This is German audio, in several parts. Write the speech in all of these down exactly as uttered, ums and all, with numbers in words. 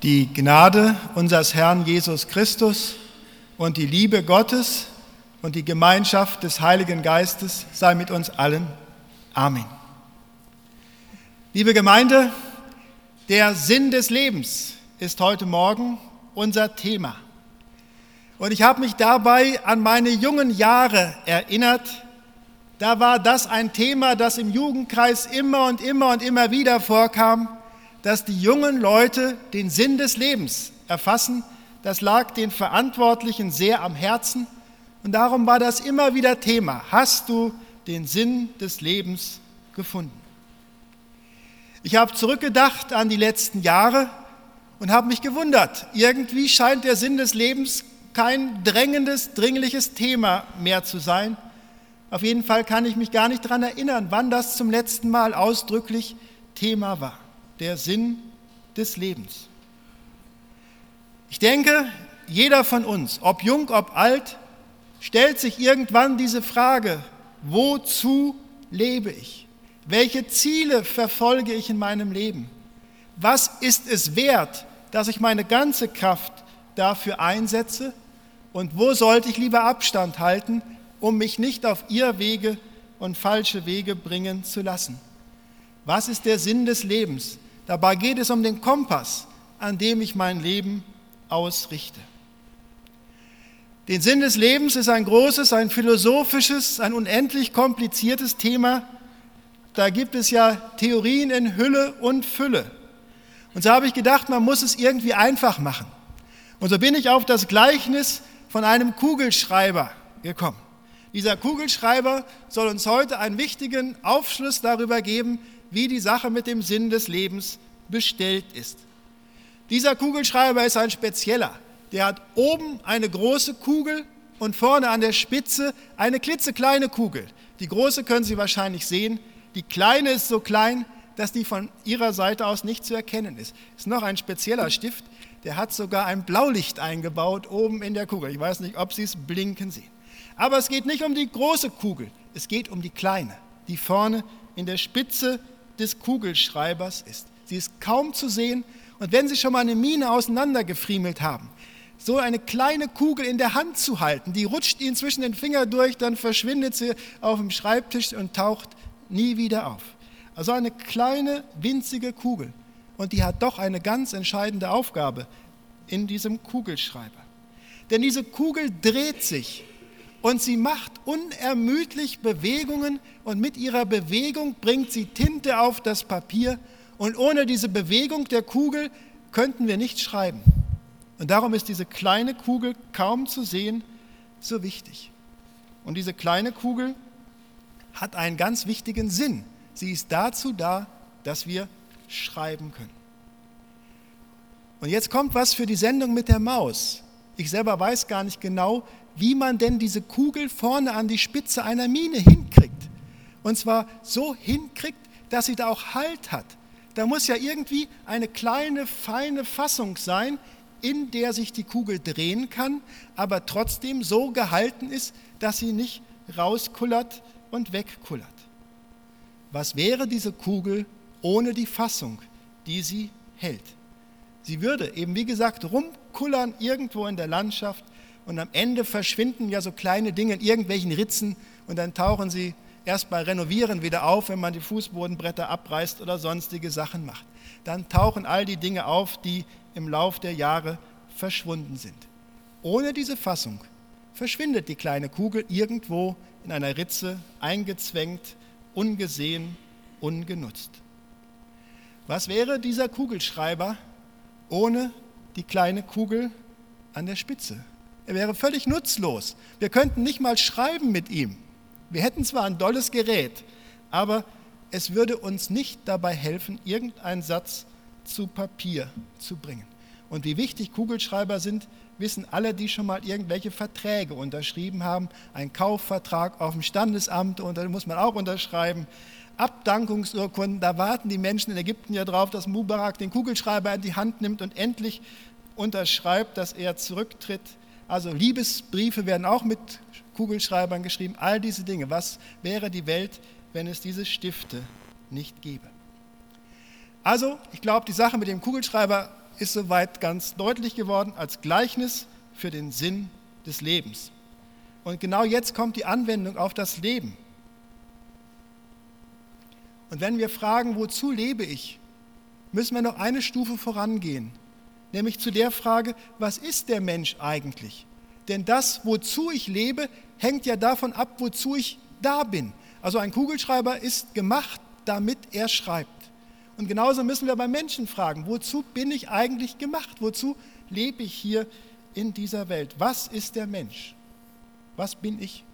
Die Gnade unseres Herrn Jesus Christus und die Liebe Gottes und die Gemeinschaft des Heiligen Geistes sei mit uns allen. Amen. Liebe Gemeinde, der Sinn des Lebens ist heute Morgen unser Thema. Und ich habe mich dabei an meine jungen Jahre erinnert. Da war das ein Thema, das im Jugendkreis immer und immer und immer wieder vorkam, dass die jungen Leute den Sinn des Lebens erfassen. Das lag den Verantwortlichen sehr am Herzen und darum war das immer wieder Thema. Hast du den Sinn des Lebens gefunden? Ich habe zurückgedacht an die letzten Jahre und habe mich gewundert. Irgendwie scheint der Sinn des Lebens kein drängendes, dringliches Thema mehr zu sein. Auf jeden Fall kann ich mich gar nicht daran erinnern, wann das zum letzten Mal ausdrücklich Thema war. Der Sinn des Lebens. Ich denke, jeder von uns, ob jung, ob alt, stellt sich irgendwann diese Frage: Wozu lebe ich? Welche Ziele verfolge ich in meinem Leben? Was ist es wert, dass ich meine ganze Kraft dafür einsetze? Und wo sollte ich lieber Abstand halten, um mich nicht auf Irrwege und falsche Wege bringen zu lassen? Was ist der Sinn des Lebens? Dabei geht es um den Kompass, an dem ich mein Leben ausrichte. Der Sinn des Lebens ist ein großes, ein philosophisches, ein unendlich kompliziertes Thema. Da gibt es ja Theorien in Hülle und Fülle. Und so habe ich gedacht, man muss es irgendwie einfach machen. Und so bin ich auf das Gleichnis von einem Kugelschreiber gekommen. Dieser Kugelschreiber soll uns heute einen wichtigen Aufschluss darüber geben, wie die Sache mit dem Sinn des Lebens bestellt ist. Dieser Kugelschreiber ist ein spezieller. Der hat oben eine große Kugel und vorne an der Spitze eine klitzekleine Kugel. Die große können Sie wahrscheinlich sehen. Die kleine ist so klein, dass die von Ihrer Seite aus nicht zu erkennen ist. Ist noch ein spezieller Stift, der hat sogar ein Blaulicht eingebaut oben in der Kugel. Ich weiß nicht, ob Sie es blinken sehen. Aber es geht nicht um die große Kugel, es geht um die kleine, die vorne in der Spitze des Kugelschreibers ist. Sie ist kaum zu sehen und wenn Sie schon mal eine Mine auseinandergefriemelt haben, so eine kleine Kugel in der Hand zu halten, die rutscht Ihnen zwischen den Fingern durch, dann verschwindet sie auf dem Schreibtisch und taucht nie wieder auf. Also eine kleine, winzige Kugel und die hat doch eine ganz entscheidende Aufgabe in diesem Kugelschreiber. Denn diese Kugel dreht sich und sie macht unermüdlich Bewegungen und mit ihrer Bewegung bringt sie Tinte auf das Papier und ohne diese Bewegung der Kugel könnten wir nicht schreiben. Und darum ist diese kleine Kugel kaum zu sehen so wichtig. Und diese kleine Kugel hat einen ganz wichtigen Sinn. Sie ist dazu da, dass wir schreiben können. Und jetzt kommt was für die Sendung mit der Maus. Ich selber weiß gar nicht genau, wie man denn diese Kugel vorne an die Spitze einer Mine hinkriegt. Und zwar so hinkriegt, dass sie da auch Halt hat. Da muss ja irgendwie eine kleine, feine Fassung sein, in der sich die Kugel drehen kann, aber trotzdem so gehalten ist, dass sie nicht rauskullert und wegkullert. Was wäre diese Kugel ohne die Fassung, die sie hält? Sie würde eben, wie gesagt, rumkullern irgendwo in der Landschaft und am Ende verschwinden ja so kleine Dinge in irgendwelchen Ritzen und dann tauchen sie erst beim Renovieren wieder auf, wenn man die Fußbodenbretter abreißt oder sonstige Sachen macht. Dann tauchen all die Dinge auf, die im Lauf der Jahre verschwunden sind. Ohne diese Fassung verschwindet die kleine Kugel irgendwo in einer Ritze, eingezwängt, ungesehen, ungenutzt. Was wäre dieser Kugelschreiber ohne die kleine Kugel an der Spitze? Er wäre völlig nutzlos. Wir könnten nicht mal schreiben mit ihm. Wir hätten zwar ein dolles Gerät, aber es würde uns nicht dabei helfen, irgendeinen Satz zu Papier zu bringen. Und wie wichtig Kugelschreiber sind, wissen alle, die schon mal irgendwelche Verträge unterschrieben haben. Ein Kaufvertrag auf dem Standesamt, und da muss man auch unterschreiben. Abdankungsurkunden, da warten die Menschen in Ägypten ja drauf, dass Mubarak den Kugelschreiber in die Hand nimmt und endlich unterschreibt, dass er zurücktritt. Also Liebesbriefe werden auch mit Kugelschreibern geschrieben. All diese Dinge. Was wäre die Welt, wenn es diese Stifte nicht gäbe? Also, ich glaube, die Sache mit dem Kugelschreiber ist soweit ganz deutlich geworden, als Gleichnis für den Sinn des Lebens. Und genau jetzt kommt die Anwendung auf das Leben. Und wenn wir fragen, wozu lebe ich, müssen wir noch eine Stufe vorangehen, nämlich zu der Frage, was ist der Mensch eigentlich? Denn das, wozu ich lebe, hängt ja davon ab, wozu ich da bin. Also ein Kugelschreiber ist gemacht, damit er schreibt. Und genauso müssen wir beim Menschen fragen, wozu bin ich eigentlich gemacht? Wozu lebe ich hier in dieser Welt? Was ist der Mensch? Was bin ich?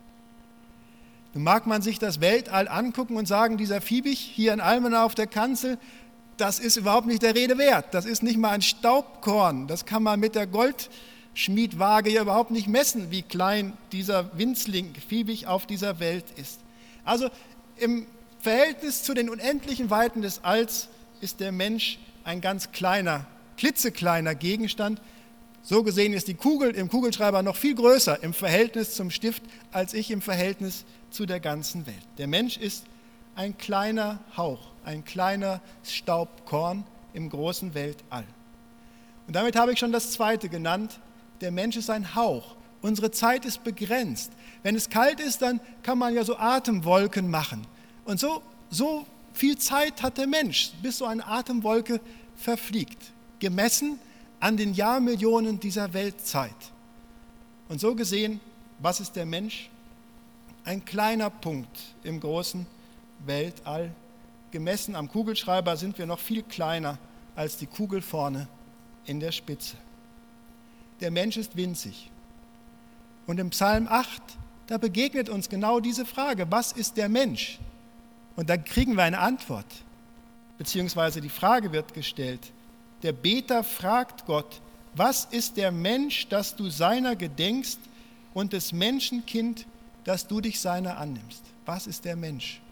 Nun mag man sich das Weltall angucken und sagen, dieser Fiebig hier in Almenau auf der Kanzel, das ist überhaupt nicht der Rede wert. Das ist nicht mal ein Staubkorn. Das kann man mit der Goldschmiedwaage ja überhaupt nicht messen, wie klein dieser Winzling Fiebig auf dieser Welt ist. Also im Verhältnis zu den unendlichen Weiten des Alls ist der Mensch ein ganz kleiner, klitzekleiner Gegenstand. So gesehen ist die Kugel im Kugelschreiber noch viel größer im Verhältnis zum Stift, als ich im Verhältnis zu der ganzen Welt. Der Mensch ist ein kleiner Hauch, ein kleiner Staubkorn im großen Weltall. Und damit habe ich schon das Zweite genannt. Der Mensch ist ein Hauch. Unsere Zeit ist begrenzt. Wenn es kalt ist, dann kann man ja so Atemwolken machen. Und so, so viel Zeit hat der Mensch, bis so eine Atemwolke verfliegt, gemessen an den Jahrmillionen dieser Weltzeit. Und so gesehen, was ist der Mensch? Ein kleiner Punkt im großen Weltall. Gemessen am Kugelschreiber sind wir noch viel kleiner als die Kugel vorne in der Spitze. Der Mensch ist winzig. Und im Psalm acht, da begegnet uns genau diese Frage, was ist der Mensch? Und da kriegen wir eine Antwort, beziehungsweise die Frage wird gestellt. Der Beter fragt Gott, was ist der Mensch, dass du seiner gedenkst, und des Menschenkind, dass du dich seiner annimmst? Was ist der Mensch?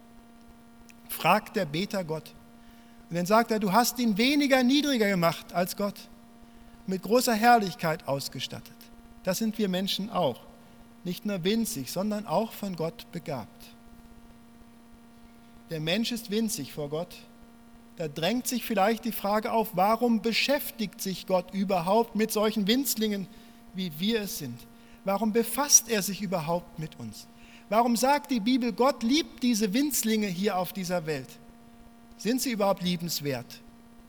Fragt der Beter Gott. Und dann sagt er, du hast ihn weniger niedriger gemacht als Gott, mit großer Herrlichkeit ausgestattet. Das sind wir Menschen auch, nicht nur winzig, sondern auch von Gott begabt. Der Mensch ist winzig vor Gott. Da drängt sich vielleicht die Frage auf, warum beschäftigt sich Gott überhaupt mit solchen Winzlingen, wie wir es sind? Warum befasst er sich überhaupt mit uns? Warum sagt die Bibel, Gott liebt diese Winzlinge hier auf dieser Welt? Sind sie überhaupt liebenswert?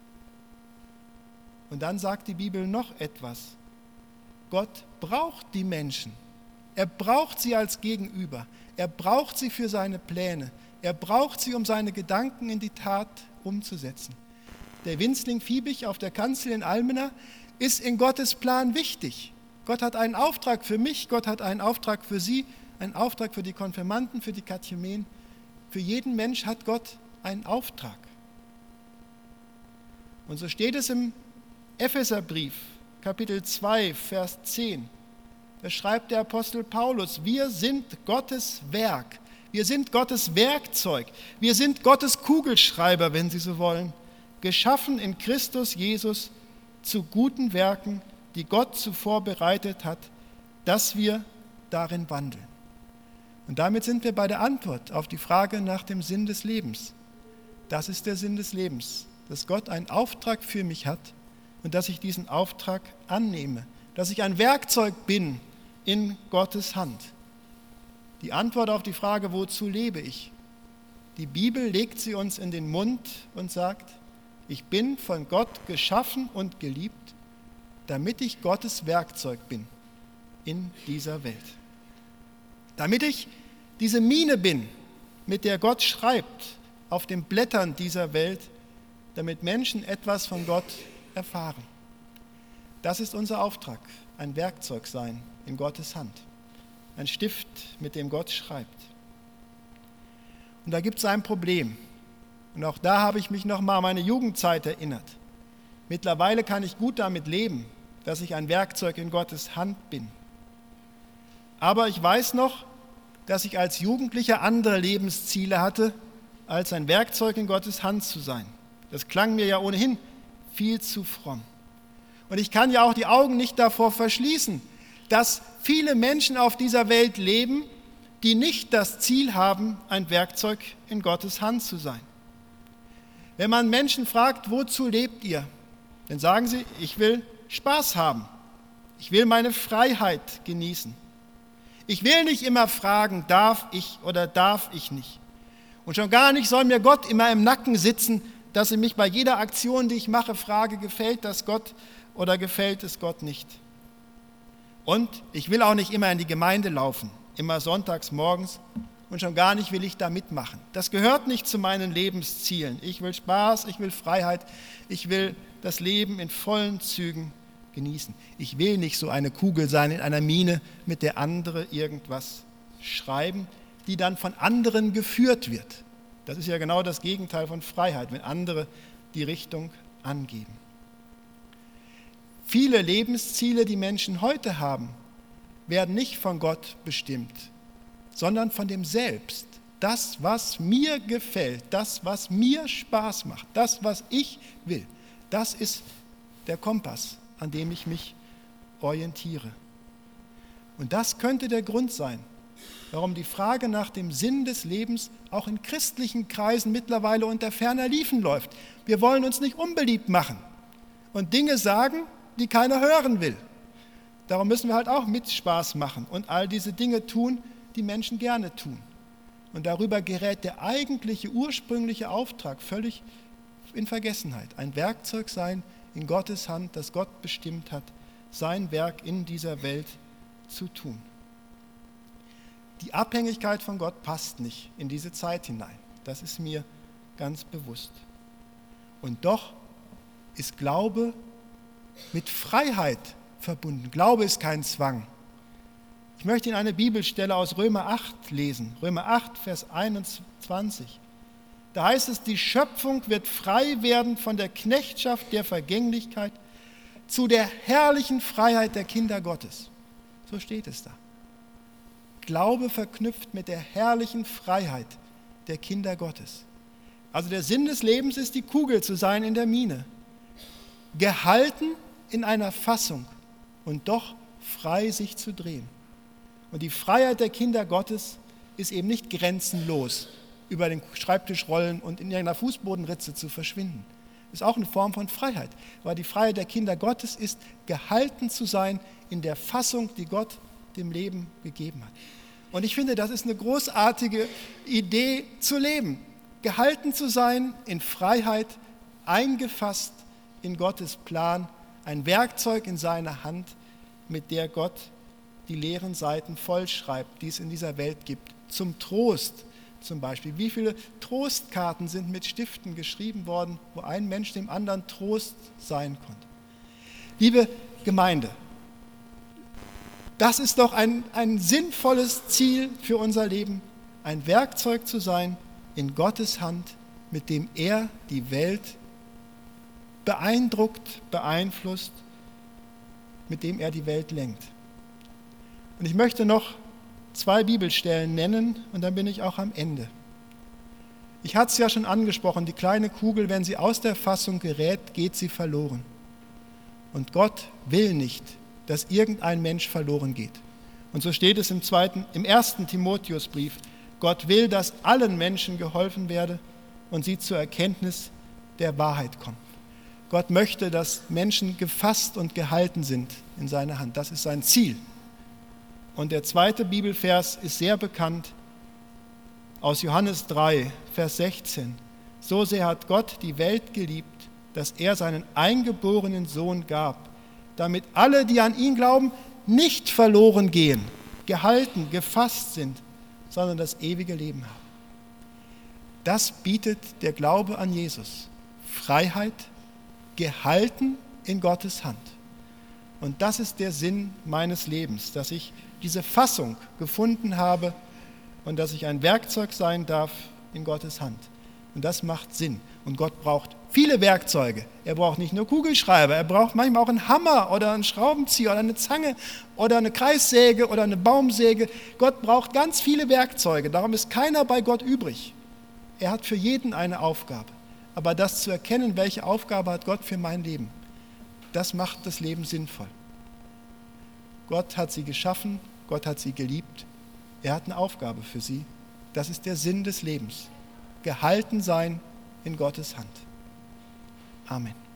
Und dann sagt die Bibel noch etwas. Gott braucht die Menschen. Er braucht sie als Gegenüber. Er braucht sie für seine Pläne. Er braucht sie, um seine Gedanken in die Tat umzusetzen. Der Winzling Fiebig auf der Kanzel in Almenau ist in Gottes Plan wichtig. Gott hat einen Auftrag für mich, Gott hat einen Auftrag für Sie, einen Auftrag für die Konfirmanden, für die Katechumenen. Für jeden Mensch hat Gott einen Auftrag. Und so steht es im Epheserbrief, Kapitel zwei, Vers zehn. Da schreibt der Apostel Paulus, wir sind Gottes Werk. Wir sind Gottes Werkzeug. Wir sind Gottes Kugelschreiber, wenn Sie so wollen, geschaffen in Christus Jesus zu guten Werken, die Gott zuvor bereitet hat, dass wir darin wandeln. Und damit sind wir bei der Antwort auf die Frage nach dem Sinn des Lebens. Das ist der Sinn des Lebens, dass Gott einen Auftrag für mich hat und dass ich diesen Auftrag annehme, dass ich ein Werkzeug bin in Gottes Hand. Die Antwort auf die Frage, wozu lebe ich? Die Bibel legt sie uns in den Mund und sagt, ich bin von Gott geschaffen und geliebt, damit ich Gottes Werkzeug bin in dieser Welt. Damit ich diese Mine bin, mit der Gott schreibt auf den Blättern dieser Welt, damit Menschen etwas von Gott erfahren. Das ist unser Auftrag, ein Werkzeug sein in Gottes Hand. Ein Stift, mit dem Gott schreibt. Und da gibt es ein Problem. Und auch da habe ich mich nochmal an meine Jugendzeit erinnert. Mittlerweile kann ich gut damit leben, dass ich ein Werkzeug in Gottes Hand bin. Aber ich weiß noch, dass ich als Jugendlicher andere Lebensziele hatte, als ein Werkzeug in Gottes Hand zu sein. Das klang mir ja ohnehin viel zu fromm. Und ich kann ja auch die Augen nicht davor verschließen, dass viele Menschen auf dieser Welt leben, die nicht das Ziel haben, ein Werkzeug in Gottes Hand zu sein. Wenn man Menschen fragt, wozu lebt ihr? Dann sagen sie, ich will Spaß haben. Ich will meine Freiheit genießen. Ich will nicht immer fragen, darf ich oder darf ich nicht. Und schon gar nicht soll mir Gott immer im Nacken sitzen, dass ich mich bei jeder Aktion, die ich mache, frage, gefällt das Gott oder gefällt es Gott nicht. Und ich will auch nicht immer in die Gemeinde laufen, immer sonntags morgens, und schon gar nicht will ich da mitmachen. Das gehört nicht zu meinen Lebenszielen. Ich will Spaß, ich will Freiheit, ich will das Leben in vollen Zügen genießen. Ich will nicht so eine Kugel sein in einer Mine, mit der andere irgendwas schreiben, die dann von anderen geführt wird. Das ist ja genau das Gegenteil von Freiheit, wenn andere die Richtung angeben. Viele Lebensziele, die Menschen heute haben, werden nicht von Gott bestimmt, sondern von dem Selbst. Das, was mir gefällt, das, was mir Spaß macht, das, was ich will, das ist der Kompass, an dem ich mich orientiere. Und das könnte der Grund sein, warum die Frage nach dem Sinn des Lebens auch in christlichen Kreisen mittlerweile unter ferner Liefen läuft. Wir wollen uns nicht unbeliebt machen und Dinge sagen, die keiner hören will. Darum müssen wir halt auch mit Spaß machen und all diese Dinge tun, die Menschen gerne tun. Und darüber gerät der eigentliche, ursprüngliche Auftrag völlig in Vergessenheit. Ein Werkzeug sein in Gottes Hand, das Gott bestimmt hat, sein Werk in dieser Welt zu tun. Die Abhängigkeit von Gott passt nicht in diese Zeit hinein. Das ist mir ganz bewusst. Und doch ist Glaube mit Freiheit verbunden. Glaube ist kein Zwang. Ich möchte Ihnen eine Bibelstelle aus Römer acht lesen. Römer acht, Vers einundzwanzig. Da heißt es, die Schöpfung wird frei werden von der Knechtschaft der Vergänglichkeit zu der herrlichen Freiheit der Kinder Gottes. So steht es da. Glaube verknüpft mit der herrlichen Freiheit der Kinder Gottes. Also der Sinn des Lebens ist, die Kugel zu sein in der Mine. Gehalten in einer Fassung und doch frei sich zu drehen. Und die Freiheit der Kinder Gottes ist eben nicht grenzenlos über den Schreibtisch rollen und in irgendeiner Fußbodenritze zu verschwinden. Das ist auch eine Form von Freiheit. Aber die Freiheit der Kinder Gottes ist, gehalten zu sein in der Fassung, die Gott dem Leben gegeben hat. Und ich finde, das ist eine großartige Idee zu leben. Gehalten zu sein in Freiheit, eingefasst in Gottes Plan, ein Werkzeug in seiner Hand, mit der Gott die leeren Seiten vollschreibt, die es in dieser Welt gibt. Zum Trost zum Beispiel. Wie viele Trostkarten sind mit Stiften geschrieben worden, wo ein Mensch dem anderen Trost sein konnte. Liebe Gemeinde, das ist doch ein, ein sinnvolles Ziel für unser Leben, ein Werkzeug zu sein in Gottes Hand, mit dem er die Welt beeindruckt, beeinflusst, mit dem er die Welt lenkt. Und ich möchte noch zwei Bibelstellen nennen und dann bin ich auch am Ende. Ich hatte es ja schon angesprochen, die kleine Kugel, wenn sie aus der Fassung gerät, geht sie verloren. Und Gott will nicht, dass irgendein Mensch verloren geht. Und so steht es im zweiten, im ersten Timotheusbrief, Gott will, dass allen Menschen geholfen werde und sie zur Erkenntnis der Wahrheit kommen. Gott möchte, dass Menschen gefasst und gehalten sind in seiner Hand. Das ist sein Ziel. Und der zweite Bibelvers ist sehr bekannt aus Johannes drei, Vers sechzehn. So sehr hat Gott die Welt geliebt, dass er seinen eingeborenen Sohn gab, damit alle, die an ihn glauben, nicht verloren gehen, gehalten, gefasst sind, sondern das ewige Leben haben. Das bietet der Glaube an Jesus. Freiheit, gehalten in Gottes Hand. Und das ist der Sinn meines Lebens, dass ich diese Fassung gefunden habe und dass ich ein Werkzeug sein darf in Gottes Hand. Und das macht Sinn. Und Gott braucht viele Werkzeuge. Er braucht nicht nur Kugelschreiber, er braucht manchmal auch einen Hammer oder einen Schraubenzieher oder eine Zange oder eine Kreissäge oder eine Baumsäge. Gott braucht ganz viele Werkzeuge. Darum ist keiner bei Gott übrig. Er hat für jeden eine Aufgabe. Aber das zu erkennen, welche Aufgabe hat Gott für mein Leben, das macht das Leben sinnvoll. Gott hat sie geschaffen, Gott hat sie geliebt. Er hat eine Aufgabe für sie. Das ist der Sinn des Lebens. Gehalten sein in Gottes Hand. Amen.